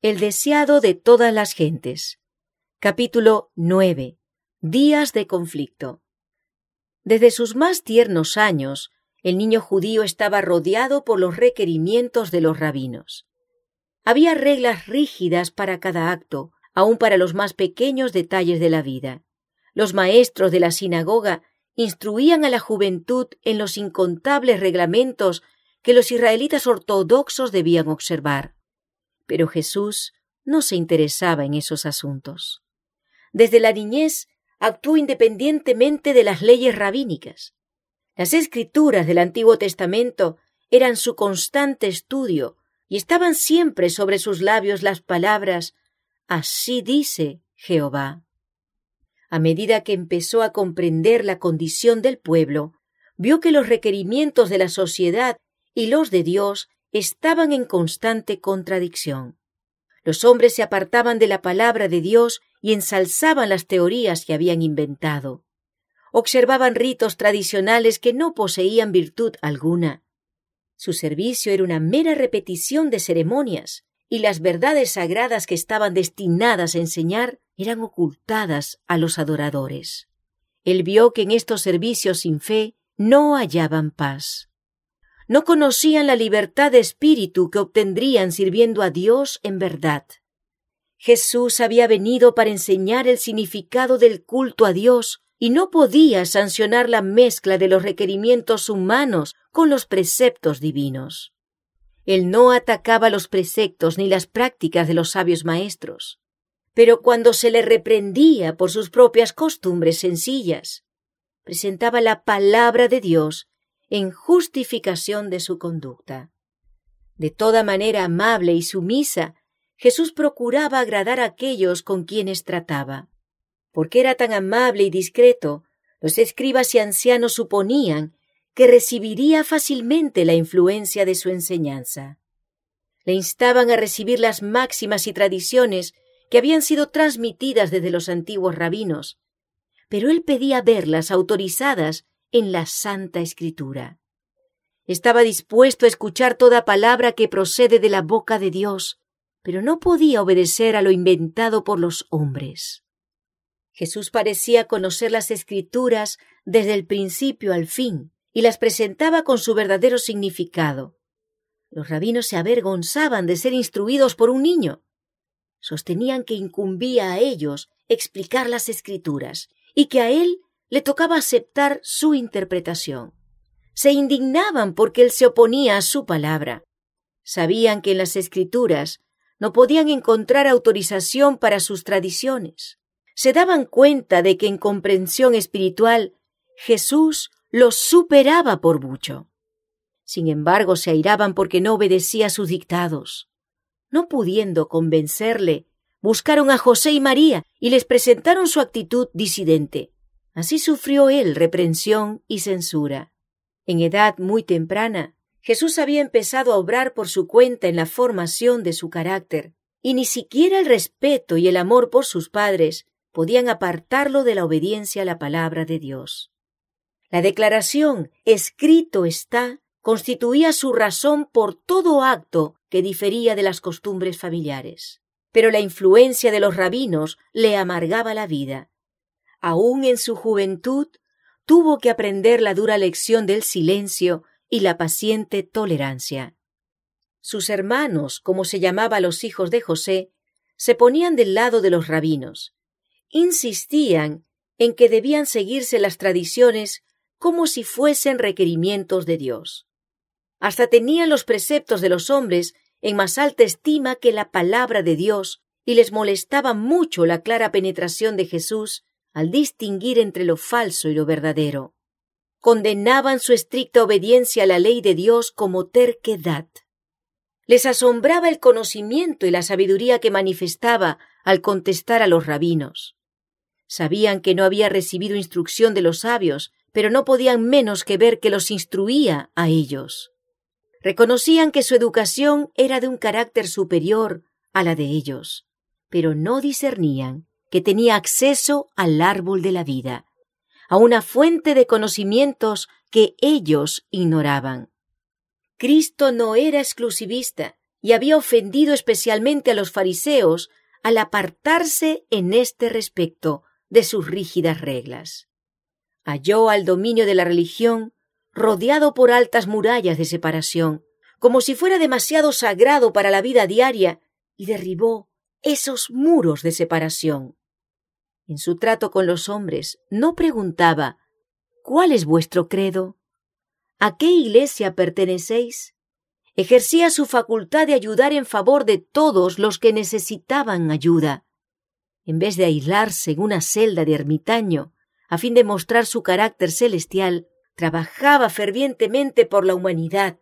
El deseado de todas las gentes. Capítulo 9. Días de conflicto. Desde sus más tiernos años, el niño judío estaba rodeado por los requerimientos de los rabinos. Había reglas rígidas para cada acto, aun para los más pequeños detalles de la vida. Los maestros de la sinagoga instruían a la juventud en los incontables reglamentos que los israelitas ortodoxos debían observar. Pero Jesús no se interesaba en esos asuntos. Desde la niñez actuó independientemente de las leyes rabínicas. Las escrituras del Antiguo Testamento eran su constante estudio y estaban siempre sobre sus labios las palabras «Así dice Jehová». A medida que empezó a comprender la condición del pueblo, vio que los requerimientos de la sociedad y los de Dios estaban en constante contradicción. Los hombres se apartaban de la palabra de Dios y ensalzaban las teorías que habían inventado. Observaban ritos tradicionales que no poseían virtud alguna. Su servicio era una mera repetición de ceremonias, y las verdades sagradas que estaban destinadas a enseñar eran ocultadas a los adoradores. Él vio que en estos servicios sin fe no hallaban paz. No conocían la libertad de espíritu que obtendrían sirviendo a Dios en verdad. Jesús había venido para enseñar el significado del culto a Dios y no podía sancionar la mezcla de los requerimientos humanos con los preceptos divinos. Él no atacaba los preceptos ni las prácticas de los sabios maestros, pero cuando se le reprendía por sus propias costumbres sencillas, presentaba la palabra de Dios en justificación de su conducta. De toda manera amable y sumisa, Jesús procuraba agradar a aquellos con quienes trataba. Porque era tan amable y discreto, los escribas y ancianos suponían que recibiría fácilmente la influencia de su enseñanza. Le instaban a recibir las máximas y tradiciones que habían sido transmitidas desde los antiguos rabinos, pero él pedía verlas autorizadas en la Santa Escritura. Estaba dispuesto a escuchar toda palabra que procede de la boca de Dios, pero no podía obedecer a lo inventado por los hombres. Jesús parecía conocer las Escrituras desde el principio al fin y las presentaba con su verdadero significado. Los rabinos se avergonzaban de ser instruidos por un niño. Sostenían que incumbía a ellos explicar las Escrituras y que a él le tocaba aceptar su interpretación. Se indignaban porque él se oponía a su palabra. Sabían que en las Escrituras no podían encontrar autorización para sus tradiciones. Se daban cuenta de que en comprensión espiritual Jesús los superaba por mucho. Sin embargo, se airaban porque no obedecía sus dictados. No pudiendo convencerle, buscaron a José y María y les presentaron su actitud disidente. Así sufrió él reprensión y censura. En edad muy temprana, Jesús había empezado a obrar por su cuenta en la formación de su carácter, y ni siquiera el respeto y el amor por sus padres podían apartarlo de la obediencia a la palabra de Dios. La declaración «escrito está» constituía su razón por todo acto que difería de las costumbres familiares. Pero la influencia de los rabinos le amargaba la vida. Aún en su juventud, tuvo que aprender la dura lección del silencio y la paciente tolerancia. Sus hermanos, como se llamaba a los hijos de José, se ponían del lado de los rabinos. Insistían en que debían seguirse las tradiciones como si fuesen requerimientos de Dios. Hasta tenían los preceptos de los hombres en más alta estima que la palabra de Dios y les molestaba mucho la clara penetración de Jesús al distinguir entre lo falso y lo verdadero. Condenaban su estricta obediencia a la ley de Dios como terquedad. Les asombraba el conocimiento y la sabiduría que manifestaba al contestar a los rabinos. Sabían que no había recibido instrucción de los sabios, pero no podían menos que ver que los instruía a ellos. Reconocían que su educación era de un carácter superior a la de ellos, pero no discernían que tenía acceso al árbol de la vida, a una fuente de conocimientos que ellos ignoraban. Cristo no era exclusivista, y había ofendido especialmente a los fariseos al apartarse en este respecto de sus rígidas reglas. Halló al dominio de la religión rodeado por altas murallas de separación, como si fuera demasiado sagrado para la vida diaria, y derribó esos muros de separación. En su trato con los hombres no preguntaba: ¿cuál es vuestro credo? ¿A qué iglesia pertenecéis? Ejercía su facultad de ayudar en favor de todos los que necesitaban ayuda. En vez de aislarse en una celda de ermitaño, a fin de mostrar su carácter celestial, trabajaba fervientemente por la humanidad.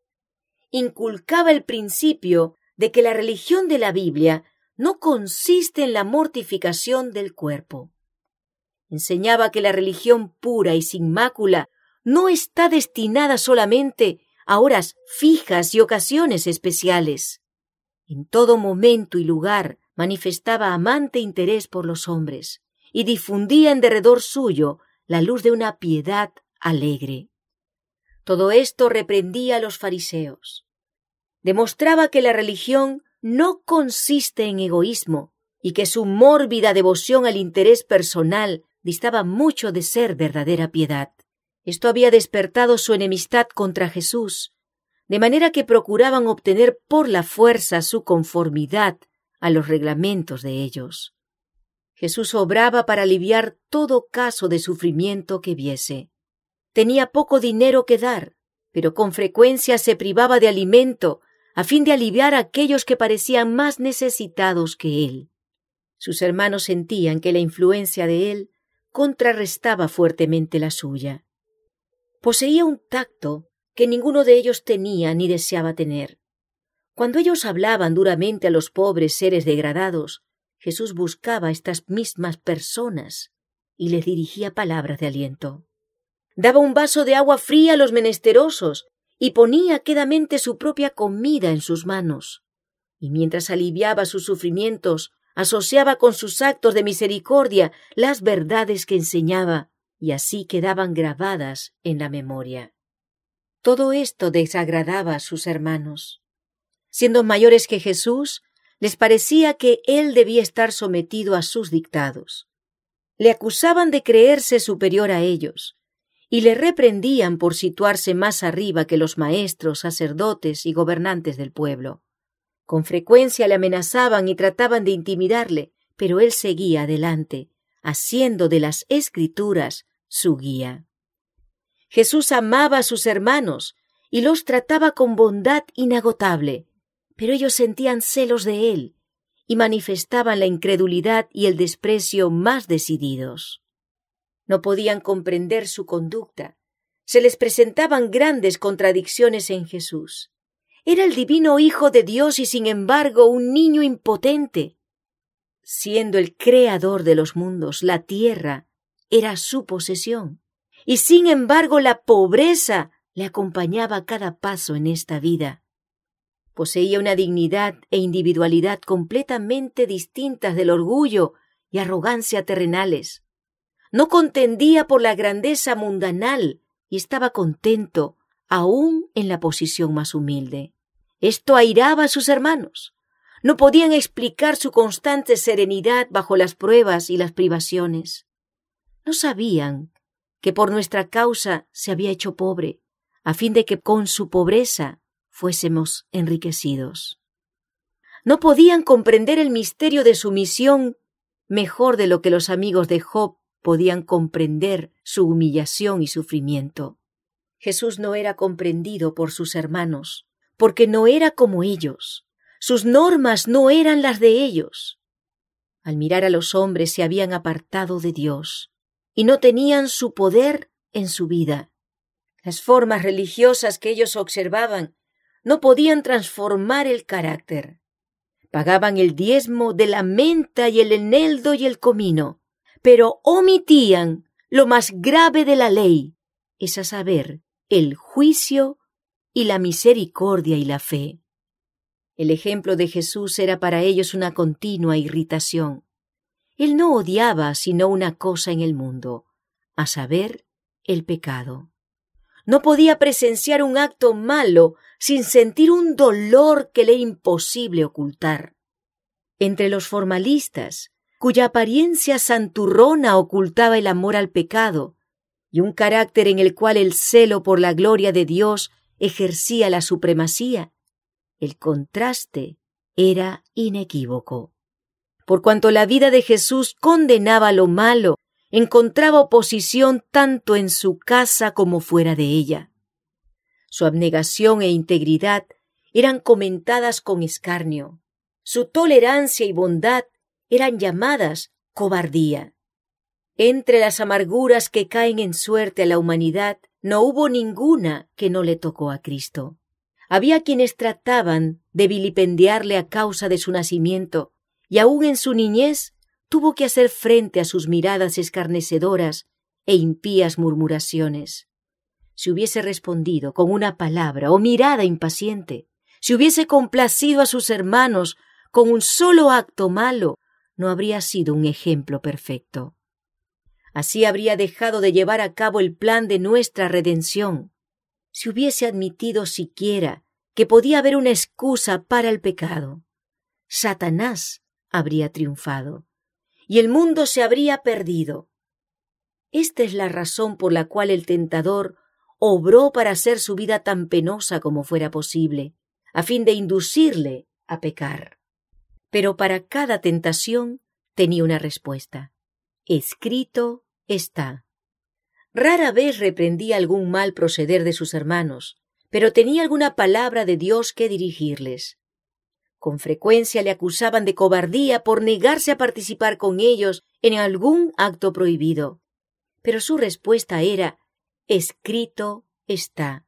Inculcaba el principio de que la religión de la Biblia no consiste en la mortificación del cuerpo. Enseñaba que la religión pura y sin mácula no está destinada solamente a horas fijas y ocasiones especiales. En todo momento y lugar manifestaba amante interés por los hombres y difundía en derredor suyo la luz de una piedad alegre. Todo esto reprendía a los fariseos. Demostraba que la religión no consiste en egoísmo y que su mórbida devoción al interés personal distaba mucho de ser verdadera piedad. Esto había despertado su enemistad contra Jesús, de manera que procuraban obtener por la fuerza su conformidad a los reglamentos de ellos. Jesús obraba para aliviar todo caso de sufrimiento que viese. Tenía poco dinero que dar, pero con frecuencia se privaba de alimento a fin de aliviar a aquellos que parecían más necesitados que él. Sus hermanos sentían que la influencia de él contrarrestaba fuertemente la suya. Poseía un tacto que ninguno de ellos tenía ni deseaba tener. Cuando ellos hablaban duramente a los pobres seres degradados, Jesús buscaba a estas mismas personas y les dirigía palabras de aliento. Daba un vaso de agua fría a los menesterosos y ponía quedamente su propia comida en sus manos. Y mientras aliviaba sus sufrimientos, asociaba con sus actos de misericordia las verdades que enseñaba, y así quedaban grabadas en la memoria. Todo esto desagradaba a sus hermanos. Siendo mayores que Jesús, les parecía que él debía estar sometido a sus dictados. Le acusaban de creerse superior a ellos, y le reprendían por situarse más arriba que los maestros, sacerdotes y gobernantes del pueblo. Con frecuencia le amenazaban y trataban de intimidarle, pero él seguía adelante, haciendo de las Escrituras su guía. Jesús amaba a sus hermanos y los trataba con bondad inagotable, pero ellos sentían celos de él y manifestaban la incredulidad y el desprecio más decididos. No podían comprender su conducta. Se les presentaban grandes contradicciones en Jesús. Era el divino Hijo de Dios y, sin embargo, un niño impotente. Siendo el creador de los mundos, la tierra era su posesión. Y, sin embargo, la pobreza le acompañaba a cada paso en esta vida. Poseía una dignidad e individualidad completamente distintas del orgullo y arrogancia terrenales. No contendía por la grandeza mundanal y estaba contento aún en la posición más humilde. Esto airaba a sus hermanos. No podían explicar su constante serenidad bajo las pruebas y las privaciones. No sabían que por nuestra causa se había hecho pobre, a fin de que con su pobreza fuésemos enriquecidos. No podían comprender el misterio de su misión mejor de lo que los amigos de Job podían comprender su humillación y sufrimiento. Jesús no era comprendido por sus hermanos, porque no era como ellos. Sus normas no eran las de ellos. Al mirar a los hombres se habían apartado de Dios y no tenían su poder en su vida. Las formas religiosas que ellos observaban no podían transformar el carácter. Pagaban el diezmo de la menta y el eneldo y el comino, pero omitían lo más grave de la ley, es a saber, el juicio y la misericordia y la fe. El ejemplo de Jesús era para ellos una continua irritación. Él no odiaba sino una cosa en el mundo, a saber, el pecado. No podía presenciar un acto malo sin sentir un dolor que le es imposible ocultar. Entre los formalistas, cuya apariencia santurrona ocultaba el amor al pecado, y un carácter en el cual el celo por la gloria de Dios ejercía la supremacía, el contraste era inequívoco. Por cuanto la vida de Jesús condenaba lo malo, encontraba oposición tanto en su casa como fuera de ella. Su abnegación e integridad eran comentadas con escarnio. Su tolerancia y bondad eran llamadas cobardía. Entre las amarguras que caen en suerte a la humanidad, no hubo ninguna que no le tocó a Cristo. Había quienes trataban de vilipendiarle a causa de su nacimiento, y aún en su niñez tuvo que hacer frente a sus miradas escarnecedoras e impías murmuraciones. Si hubiese respondido con una palabra o mirada impaciente, si hubiese complacido a sus hermanos con un solo acto malo, no habría sido un ejemplo perfecto. Así habría dejado de llevar a cabo el plan de nuestra redención. Si hubiese admitido siquiera que podía haber una excusa para el pecado, Satanás habría triunfado y el mundo se habría perdido. Esta es la razón por la cual el tentador obró para hacer su vida tan penosa como fuera posible, a fin de inducirle a pecar. Pero para cada tentación tenía una respuesta. Escrito está. Rara vez reprendía algún mal proceder de sus hermanos, pero tenía alguna palabra de Dios que dirigirles. Con frecuencia le acusaban de cobardía por negarse a participar con ellos en algún acto prohibido, pero su respuesta era: escrito está.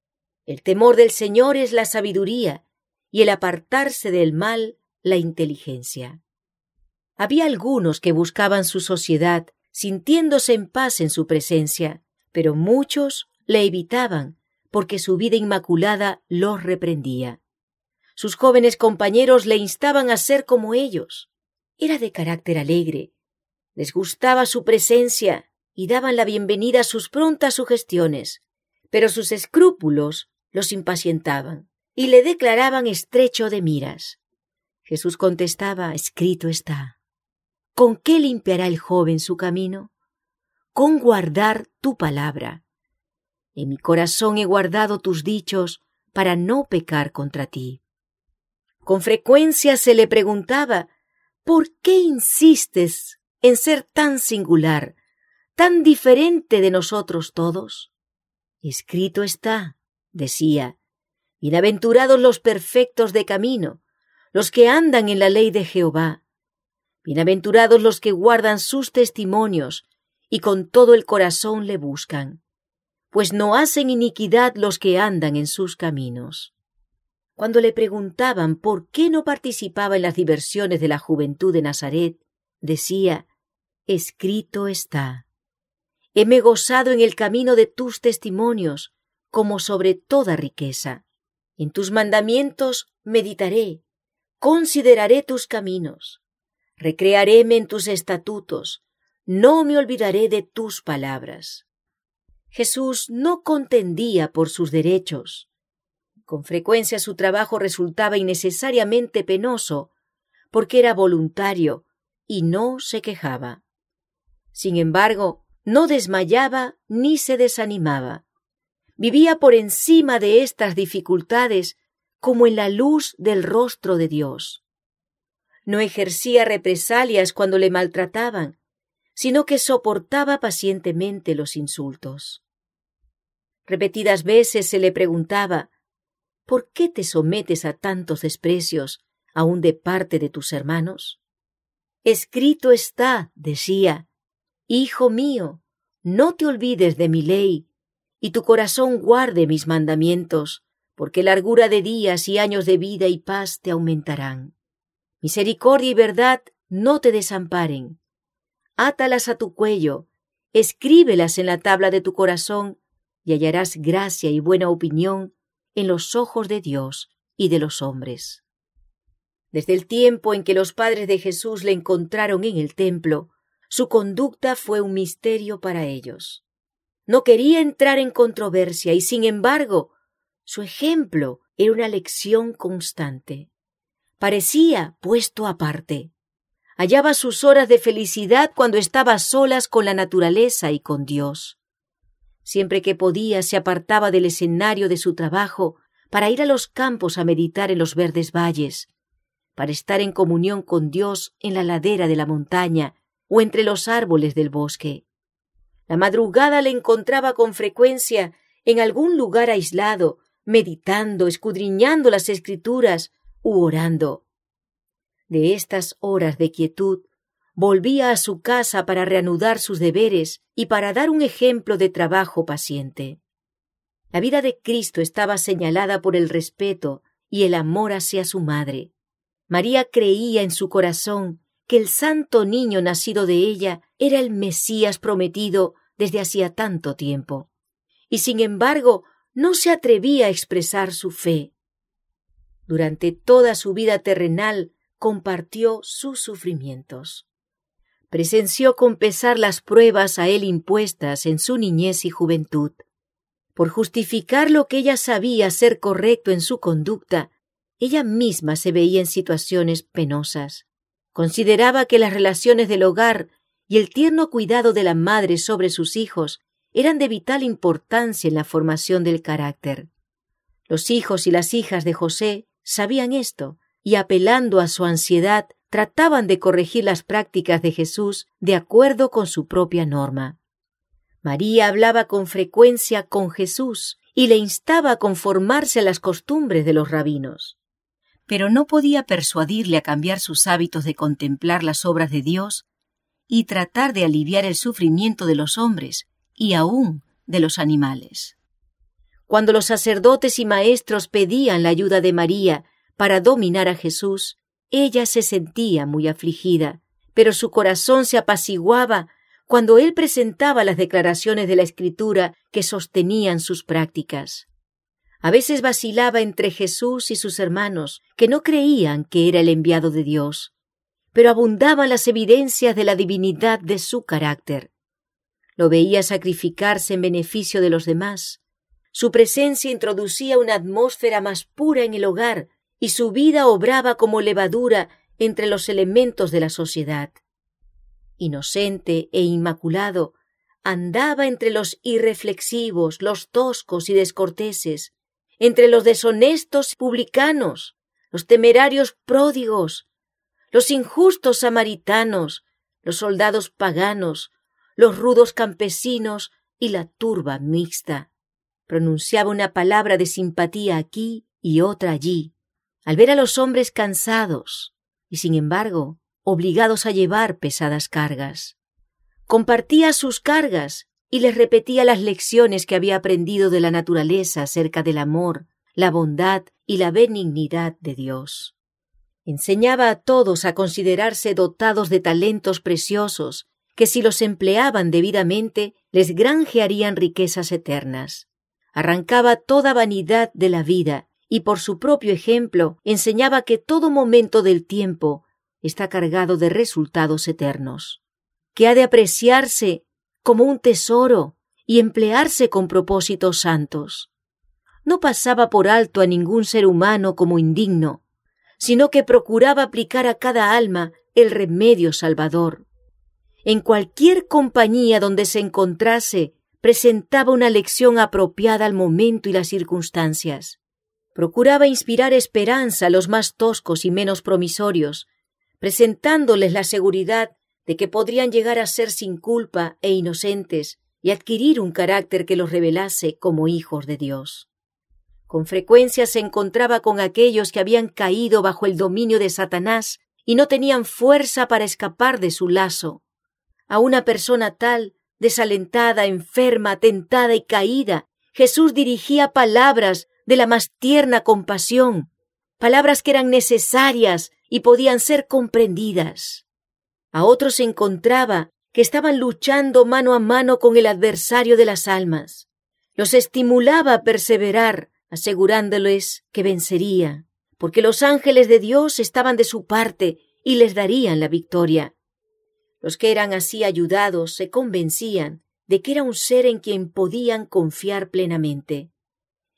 El temor del Señor es la sabiduría, y el apartarse del mal, la inteligencia. Había algunos que buscaban su sociedad, sintiéndose en paz en su presencia, pero muchos le evitaban, porque su vida inmaculada los reprendía. Sus jóvenes compañeros le instaban a ser como ellos. Era de carácter alegre, les gustaba su presencia y daban la bienvenida a sus prontas sugestiones, pero sus escrúpulos los impacientaban y le declaraban estrecho de miras. Jesús contestaba: escrito está. ¿Con qué limpiará el joven su camino? Con guardar tu palabra. En mi corazón he guardado tus dichos para no pecar contra ti. Con frecuencia se le preguntaba: ¿por qué insistes en ser tan singular, tan diferente de nosotros todos? Escrito está, decía, bienaventurados los perfectos de camino, los que andan en la ley de Jehová. Bienaventurados los que guardan sus testimonios y con todo el corazón le buscan, pues no hacen iniquidad los que andan en sus caminos. Cuando le preguntaban por qué no participaba en las diversiones de la juventud de Nazaret, decía: escrito está. Heme gozado en el camino de tus testimonios, como sobre toda riqueza. En tus mandamientos meditaré, consideraré tus caminos. Recrearéme en tus estatutos, no me olvidaré de tus palabras. Jesús no contendía por sus derechos. Con frecuencia su trabajo resultaba innecesariamente penoso, porque era voluntario y no se quejaba. Sin embargo, no desmayaba ni se desanimaba. Vivía por encima de estas dificultades como en la luz del rostro de Dios. No ejercía represalias cuando le maltrataban, sino que soportaba pacientemente los insultos. Repetidas veces se le preguntaba: ¿por qué te sometes a tantos desprecios, aun de parte de tus hermanos? Escrito está, decía: Hijo mío, no te olvides de mi ley, y tu corazón guarde mis mandamientos, porque largura de días y años de vida y paz te aumentarán. Misericordia y verdad no te desamparen. Átalas a tu cuello, escríbelas en la tabla de tu corazón, y hallarás gracia y buena opinión en los ojos de Dios y de los hombres. Desde el tiempo en que los padres de Jesús le encontraron en el templo, su conducta fue un misterio para ellos. No quería entrar en controversia y, sin embargo, Su ejemplo era una lección constante. Parecía puesto aparte. Hallaba sus horas de felicidad cuando estaba a solas con la naturaleza y con Dios. Siempre que podía se apartaba del escenario de su trabajo para ir a los campos a meditar en los verdes valles, para estar en comunión con Dios en la ladera de la montaña o entre los árboles del bosque. La madrugada le encontraba con frecuencia en algún lugar aislado, meditando, escudriñando las Escrituras u orando. De estas horas de quietud, volvía a su casa para reanudar sus deberes y para dar un ejemplo de trabajo paciente. La vida de Cristo estaba señalada por el respeto y el amor hacia su madre. María creía en su corazón que el santo niño nacido de ella era el Mesías prometido desde hacía tanto tiempo, y sin embargo no se atrevía a expresar su fe. Durante toda su vida terrenal compartió sus sufrimientos. Presenció con pesar las pruebas a él impuestas en su niñez y juventud. Por justificar lo que ella sabía ser correcto en su conducta, ella misma se veía en situaciones penosas. Consideraba que las relaciones del hogar y el tierno cuidado de la madre sobre sus hijos eran de vital importancia en la formación del carácter. Los hijos y las hijas de José sabían esto, y apelando a su ansiedad, trataban de corregir las prácticas de Jesús de acuerdo con su propia norma. María hablaba con frecuencia con Jesús y le instaba a conformarse a las costumbres de los rabinos. Pero no podía persuadirle a cambiar sus hábitos de contemplar las obras de Dios y tratar de aliviar el sufrimiento de los hombres y aún de los animales. Cuando los sacerdotes y maestros pedían la ayuda de María para dominar a Jesús, ella se sentía muy afligida, pero su corazón se apaciguaba cuando él presentaba las declaraciones de la Escritura que sostenían sus prácticas. A veces vacilaba entre Jesús y sus hermanos, que no creían que era el enviado de Dios, pero abundaban las evidencias de la divinidad de su carácter. Lo veía sacrificarse en beneficio de los demás. Su presencia introducía una atmósfera más pura en el hogar, y su vida obraba como levadura entre los elementos de la sociedad. Inocente e inmaculado, andaba entre los irreflexivos, los toscos y descorteses, entre los deshonestos publicanos, los temerarios pródigos, los injustos samaritanos, los soldados paganos, los rudos campesinos y la turba mixta. Pronunciaba una palabra de simpatía aquí y otra allí, al ver a los hombres cansados y, sin embargo, obligados a llevar pesadas cargas. Compartía sus cargas y les repetía las lecciones que había aprendido de la naturaleza acerca del amor, la bondad y la benignidad de Dios. Enseñaba a todos a considerarse dotados de talentos preciosos que, si los empleaban debidamente, les granjearían riquezas eternas. Arrancaba toda vanidad de la vida y por su propio ejemplo enseñaba que todo momento del tiempo está cargado de resultados eternos, que ha de apreciarse como un tesoro y emplearse con propósitos santos. No pasaba por alto a ningún ser humano como indigno, sino que procuraba aplicar a cada alma el remedio salvador. En cualquier compañía donde se encontrase, presentaba una lección apropiada al momento y las circunstancias. Procuraba inspirar esperanza a los más toscos y menos promisorios, presentándoles la seguridad de que podrían llegar a ser sin culpa e inocentes y adquirir un carácter que los revelase como hijos de Dios. Con frecuencia se encontraba con aquellos que habían caído bajo el dominio de Satanás y no tenían fuerza para escapar de su lazo. A una persona tal, desalentada, enferma, tentada y caída, Jesús dirigía palabras de la más tierna compasión, palabras que eran necesarias y podían ser comprendidas. A otros se encontraba que estaban luchando mano a mano con el adversario de las almas. Los estimulaba a perseverar, asegurándoles que vencería, porque los ángeles de Dios estaban de su parte y les darían la victoria. Los que eran así ayudados se convencían de que era un ser en quien podían confiar plenamente.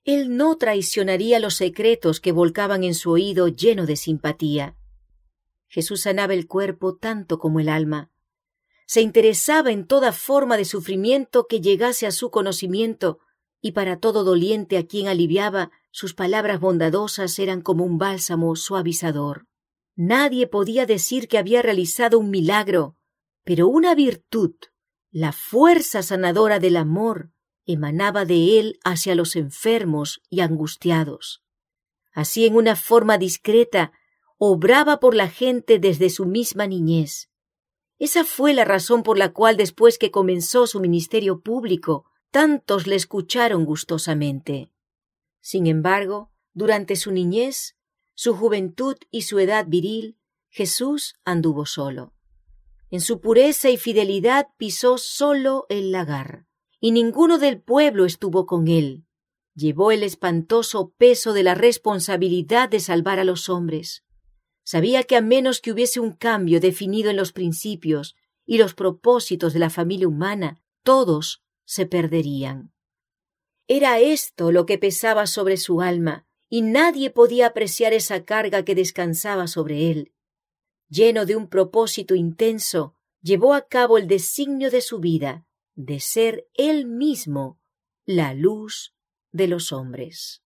Él no traicionaría los secretos que volcaban en su oído lleno de simpatía. Jesús sanaba el cuerpo tanto como el alma. Se interesaba en toda forma de sufrimiento que llegase a su conocimiento, y para todo doliente a quien aliviaba, sus palabras bondadosas eran como un bálsamo suavizador. Nadie podía decir que había realizado un milagro, pero una virtud, la fuerza sanadora del amor, emanaba de él hacia los enfermos y angustiados. Así, en una forma discreta, obraba por la gente desde su misma niñez. Esa fue la razón por la cual, después que comenzó su ministerio público, tantos le escucharon gustosamente. Sin embargo, durante su niñez, su juventud y su edad viril, Jesús anduvo solo. En su pureza y fidelidad pisó solo el lagar, y ninguno del pueblo estuvo con él. Llevó el espantoso peso de la responsabilidad de salvar a los hombres. Sabía que a menos que hubiese un cambio definido en los principios y los propósitos de la familia humana, todos se perderían. Era esto lo que pesaba sobre su alma, y nadie podía apreciar esa carga que descansaba sobre él. Lleno de un propósito intenso, llevó a cabo el designio de su vida, de ser él mismo la luz de los hombres.